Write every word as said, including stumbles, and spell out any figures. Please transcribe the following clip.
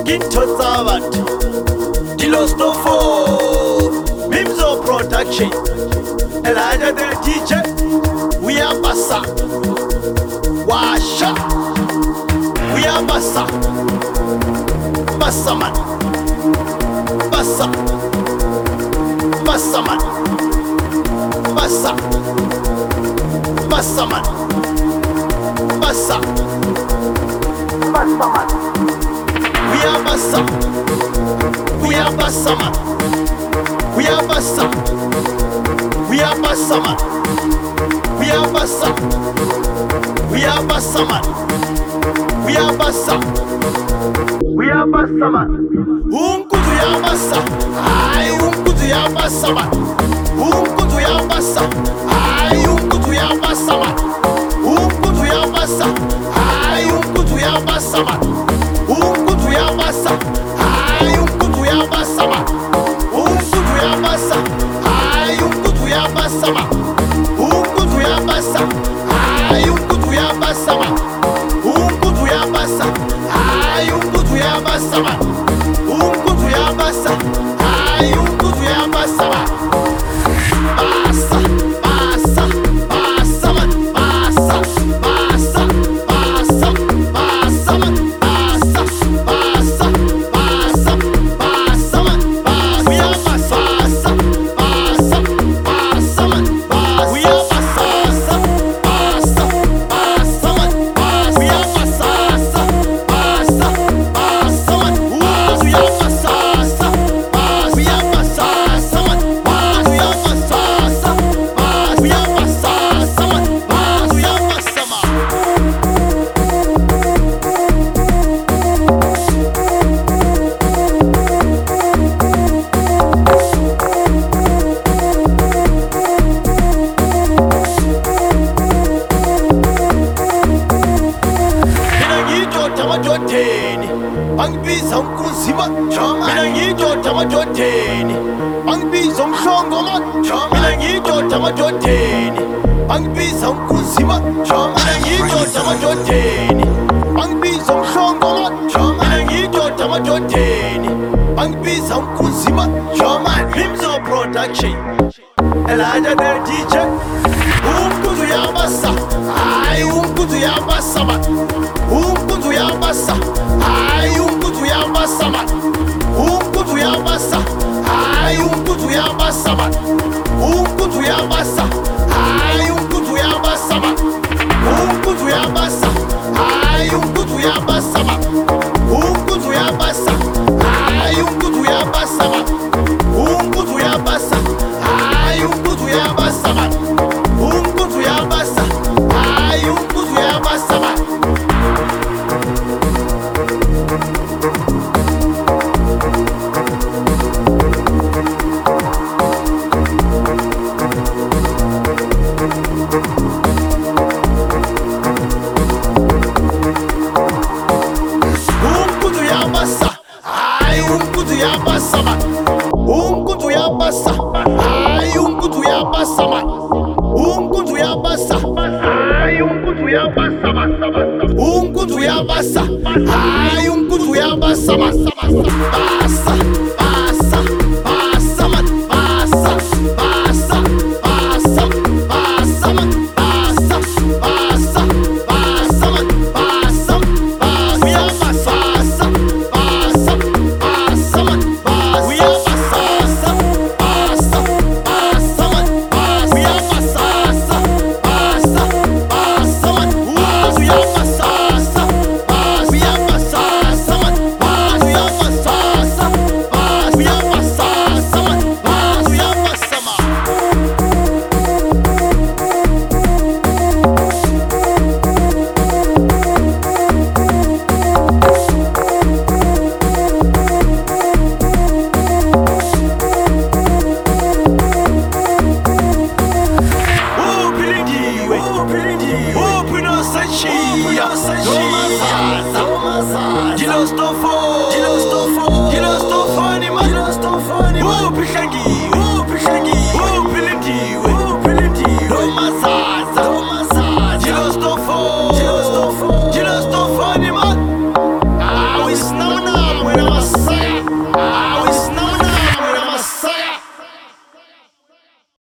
Intotsabat, Dilostofo, Mimzo Production, Elijah the D J, we are Bassa, Washa, we are Bassa, Bassaman, Bassa, Bassaman, Bassa, Bassaman, Bassa, Bassaman. We are Bassa, we are Bassaman, we are Bassa, we are Bassaman, we are Bassa, we are Bassaman, we are Bassa, we are Bassaman. Unkutu ya Bassa, ay unkutu ya Bassaman, unkutu ya Bassa, ay unkutu ya Bassaman, unkutu ya Bassa, ay unkutu ya Bassaman. Unkutu ya Bassa, ay unkutu ya Bassaman, unkutu ya Bassa, ay unkutu ya Bassaman, unkutu ya Bassa, ay unkutu ya Bassaman, unkutu ya Bassa, ay unkutu ya Bassaman, unkutu ya Bassa, ay unkutu ya Bassaman. Bassa, Bassa, Bassaman, Bassa, Bassa, Bassa, Bassaman. Bangibiza unkunzima Joma Mina ngiyidota amadodeni Bangibiza umhlongoma Joma Mina ngiyidota amadodeni Bangibiza unkunzima Joma Mina ngiyidota amadodeni Bangibiza umhlongoma Joma Mina ngiyidota amadodeni Bangibiza unkunzima Joma Mimzo Production Elijah the D J Unkutu ya Bassa Ay unkutu ya Bassaman Unkutu ya Bassa Ay unkutu ya Bassaman Unkutu ya Bassa Ay unkutu ya Bassaman Unkutu ya Bassa Ay unkutu ya Bassaman Unkutu ya Bassa Ay unkutu ya Bassaman Unkutu ya Bassa Ay unkutu ya Bassaman Unkutu ya Bassa Ay unkutu ya Bassaman Unkutu ya Bassa Ay unkutu ya Bassaman. Unkutu ya Bassa Ay unkutu ya Bassaman Unkutu ya Bassa Ay unkutu ya Bassaman Unkutu ya Bassa Ay unkutu ya Bassaman Unkutu ya Bassa Ay unkutu ya Bassaman Bassa Bassa Bassaman Bassa Bassa Bassa Bassaman Bassa Bassa Bassaman Bassa Bassa We are Bassa Bassa Bassaman Bassa We are Bassa Bassa Bassaman Bassa We are Bassa Bassa Bassaman We are Bassa Bassa We are Bassa Bassaman We are Bassa Bassa We are Bassa Bassaman We are Bassaman. Upilindiwe, upino sashia, Domazada, Dilostofo, Dilostofo, Dilostofani, Dilostofani, upihlangiwe, upihlangiwe, upilindiwe, upilindiwe, Domazada.